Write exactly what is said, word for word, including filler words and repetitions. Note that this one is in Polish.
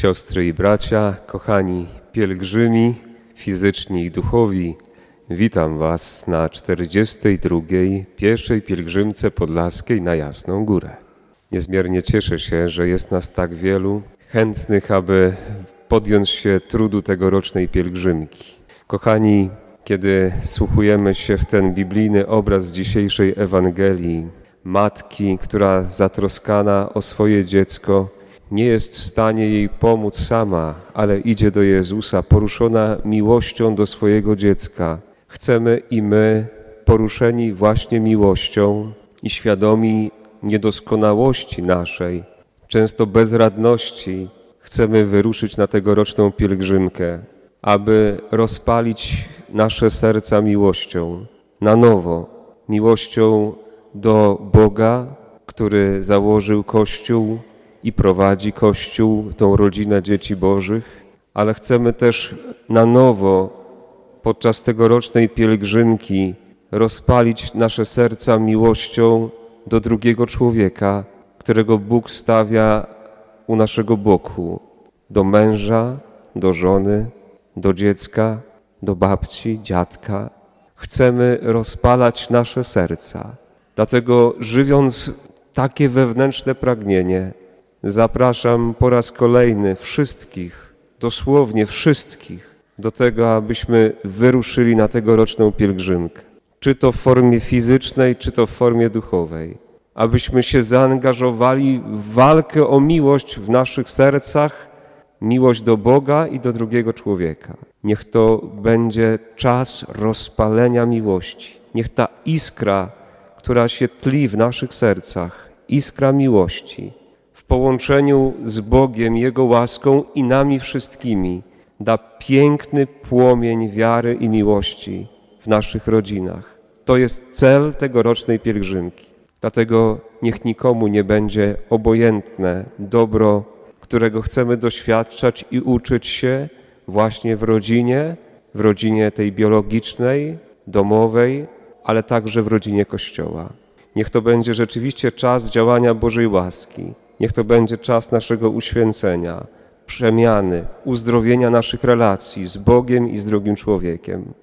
Siostry i bracia, kochani pielgrzymi, fizyczni i duchowi, witam Was na czterdziestej drugiej pierwszej pielgrzymce podlaskiej na Jasną Górę. Niezmiernie cieszę się, że jest nas tak wielu chętnych, aby podjąć się trudu tegorocznej pielgrzymki. Kochani, kiedy wsłuchujemy się w ten biblijny obraz z dzisiejszej Ewangelii, matki, która zatroskana o swoje dziecko, nie jest w stanie jej pomóc sama, ale idzie do Jezusa, poruszona miłością do swojego dziecka. Chcemy i my, poruszeni właśnie miłością i świadomi niedoskonałości naszej, często bezradności, chcemy wyruszyć na tegoroczną pielgrzymkę, aby rozpalić nasze serca miłością, na nowo, miłością do Boga, który założył Kościół i prowadzi Kościół, tą rodzinę dzieci Bożych, ale chcemy też na nowo podczas tegorocznej pielgrzymki rozpalić nasze serca miłością do drugiego człowieka, którego Bóg stawia u naszego boku, do męża, do żony, do dziecka, do babci, dziadka. Chcemy rozpalać nasze serca. Dlatego, żywiąc takie wewnętrzne pragnienie, zapraszam po raz kolejny wszystkich, dosłownie wszystkich, do tego, abyśmy wyruszyli na tegoroczną pielgrzymkę. Czy to w formie fizycznej, czy to w formie duchowej. Abyśmy się zaangażowali w walkę o miłość w naszych sercach, miłość do Boga i do drugiego człowieka. Niech to będzie czas rozpalenia miłości. Niech ta iskra, która się tli w naszych sercach, iskra miłości, w połączeniu z Bogiem, Jego łaską i nami wszystkimi, da piękny płomień wiary i miłości w naszych rodzinach. To jest cel tegorocznej pielgrzymki. Dlatego niech nikomu nie będzie obojętne dobro, którego chcemy doświadczać i uczyć się właśnie w rodzinie, w rodzinie tej biologicznej, domowej, ale także w rodzinie Kościoła. Niech to będzie rzeczywiście czas działania Bożej łaski. Niech to będzie czas naszego uświęcenia, przemiany, uzdrowienia naszych relacji z Bogiem i z drugim człowiekiem.